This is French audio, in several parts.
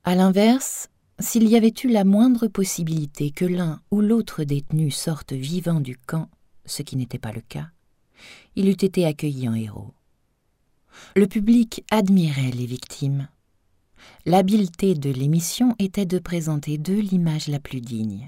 À l'inverse, s'il y avait eu la moindre possibilité que l'un ou l'autre détenu sorte vivant du camp, ce qui n'était pas le cas, il eût été accueilli en héros. Le public admirait les victimes. L'habileté de l'émission était de présenter d'eux l'image la plus digne.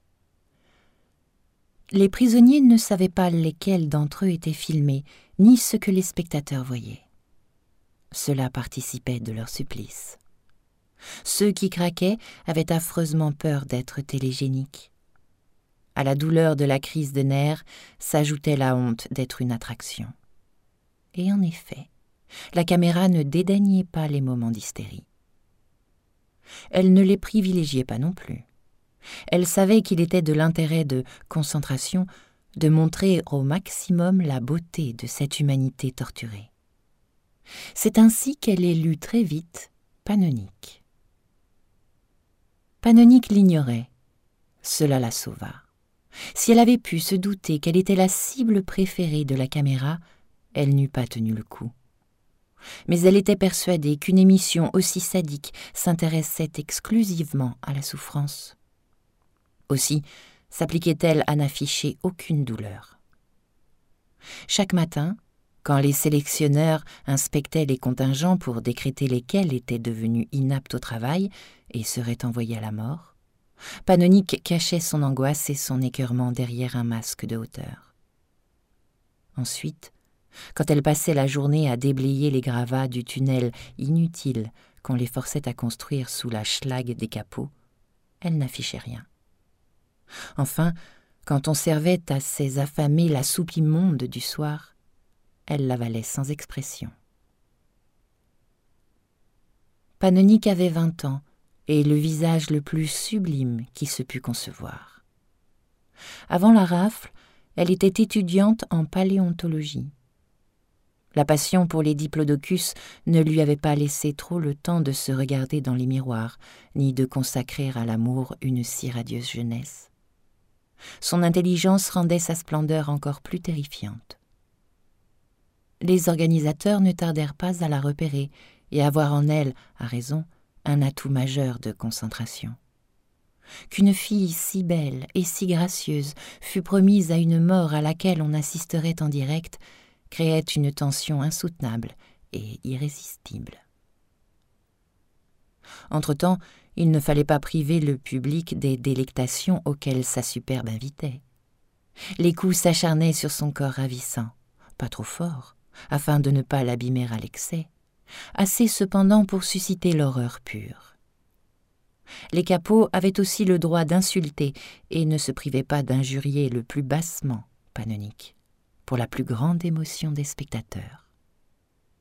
Les prisonniers ne savaient pas lesquels d'entre eux étaient filmés, ni ce que les spectateurs voyaient. Cela participait de leur supplice. Ceux qui craquaient avaient affreusement peur d'être télégéniques. À la douleur de la crise de nerfs s'ajoutait la honte d'être une attraction. Et en effet, la caméra ne dédaignait pas les moments d'hystérie. Elle ne les privilégiait pas non plus. Elle savait qu'il était de l'intérêt de concentration de montrer au maximum la beauté de cette humanité torturée. C'est ainsi qu'elle élut très vite Panonique. Panonique l'ignorait. Cela la sauva. Si elle avait pu se douter qu'elle était la cible préférée de la caméra, elle n'eût pas tenu le coup. Mais elle était persuadée qu'une émission aussi sadique s'intéressait exclusivement à la souffrance. Aussi s'appliquait-elle à n'afficher aucune douleur. Chaque matin, quand les sélectionneurs inspectaient les contingents pour décréter lesquels étaient devenus inaptes au travail et seraient envoyés à la mort, Panonique cachait son angoisse et son écœurement derrière un masque de hauteur. Ensuite, quand elle passait la journée à déblayer les gravats du tunnel inutile qu'on les forçait à construire sous la schlag des capots, elle n'affichait rien. Enfin, quand on servait à ces affamés la soupe immonde du soir, elle l'avalait sans expression. Panonique avait 20 ans et le visage le plus sublime qui se pût concevoir. Avant la rafle, elle était étudiante en paléontologie. La passion pour les diplodocus ne lui avait pas laissé trop le temps de se regarder dans les miroirs, ni de consacrer à l'amour une si radieuse jeunesse. Son intelligence rendait sa splendeur encore plus terrifiante. Les organisateurs ne tardèrent pas à la repérer et à voir en elle, à raison, un atout majeur de concentration. Qu'une fille si belle et si gracieuse fût promise à une mort à laquelle on assisterait en direct créait une tension insoutenable et irrésistible. Entre-temps, il ne fallait pas priver le public des délectations auxquelles sa superbe invitait. Les coups s'acharnaient sur son corps ravissant, pas trop fort, afin de ne pas l'abîmer à l'excès, assez cependant pour susciter l'horreur pure. Les capots avaient aussi le droit d'insulter et ne se privaient pas d'injurier le plus bassement Panonique, pour la plus grande émotion des spectateurs.